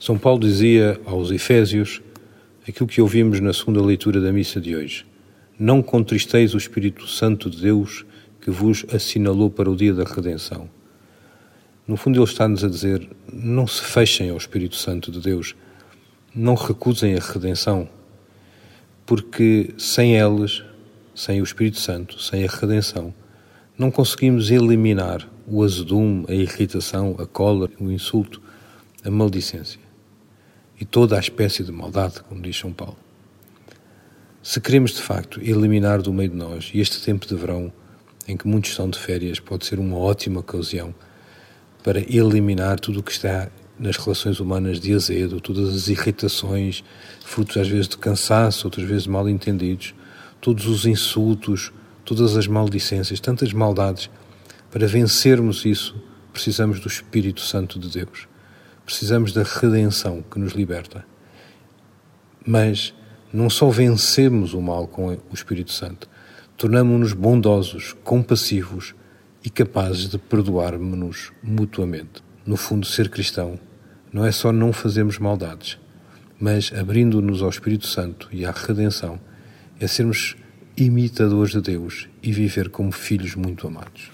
São Paulo dizia aos Efésios aquilo que ouvimos na segunda leitura da missa de hoje. Não contristeis o Espírito Santo de Deus que vos assinalou para o dia da redenção. No fundo ele está-nos a dizer, não se fechem ao Espírito Santo de Deus, não recusem a redenção, porque sem eles, sem o Espírito Santo, sem a redenção, não conseguimos eliminar o azedume, a irritação, a cólera, o insulto, a maldicência e toda a espécie de maldade, como diz São Paulo. Se queremos, de facto, eliminar do meio de nós, e este tempo de verão, em que muitos estão de férias, pode ser uma ótima ocasião para eliminar tudo o que está nas relações humanas de azedo, todas as irritações, frutos às vezes de cansaço, outras vezes de mal-entendidos, todos os insultos, todas as maldicências, tantas maldades. Para vencermos isso, precisamos do Espírito Santo de Deus. Precisamos da redenção que nos liberta. Mas não só vencemos o mal com o Espírito Santo, tornamo-nos bondosos, compassivos e capazes de perdoar-nos mutuamente. No fundo, ser cristão não é só não fazermos maldades, mas abrindo-nos ao Espírito Santo e à redenção, é sermos imitadores de Deus e viver como filhos muito amados.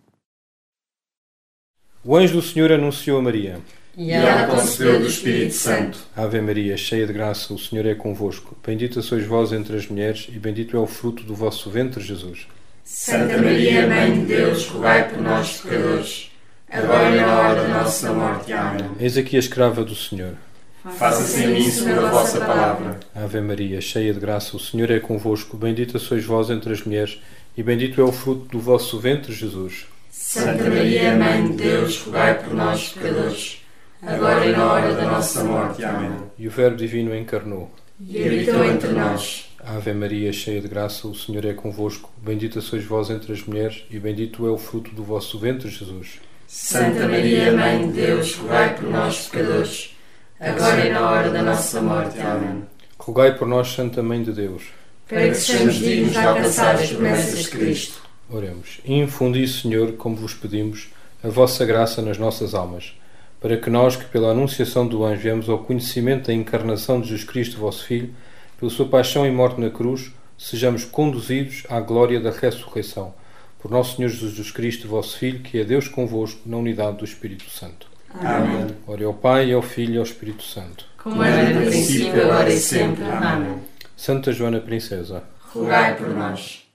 O anjo do Senhor anunciou a Maria. E ela concebeu do Espírito Santo. Ave Maria, cheia de graça, o Senhor é convosco. Bendita sois vós entre as mulheres e bendito é o fruto do vosso ventre, Jesus. Santa Maria, Mãe de Deus, rogai por nós, pecadores, agora e na hora da nossa morte. Amém. Eis aqui a escrava do Senhor. Faça-se em mim segundo a vossa palavra. Ave Maria, cheia de graça, o Senhor é convosco. Bendita sois vós entre as mulheres e bendito é o fruto do vosso ventre, Jesus. Santa Maria, Mãe de Deus, rogai por nós, pecadores, agora e na hora da nossa morte. Amém. E o Verbo Divino encarnou E habitou entre nós. Ave Maria, cheia de graça, o Senhor é convosco. Bendita sois vós entre as mulheres e bendito é o fruto do vosso ventre, Jesus. Santa Maria, Mãe de Deus, rogai por nós, pecadores, agora e na hora da nossa morte. Amém. Rogai por nós, Santa Mãe de Deus, para que sejamos dignos de alcançar as promessas de Cristo. Oremos. Infundi, Senhor, como vos pedimos, a vossa graça nas nossas almas, para que nós, que pela anunciação do anjo viemos ao conhecimento da encarnação de Jesus Cristo, vosso Filho, pela sua paixão e morte na cruz, sejamos conduzidos à glória da ressurreição. Por nosso Senhor Jesus Cristo, vosso Filho, que é Deus convosco, na unidade do Espírito Santo. Amém. Ore ao Pai, ao Filho e ao Espírito Santo. Como era no princípio, agora e sempre. Amém. Santa Joana Princesa, rogai por nós.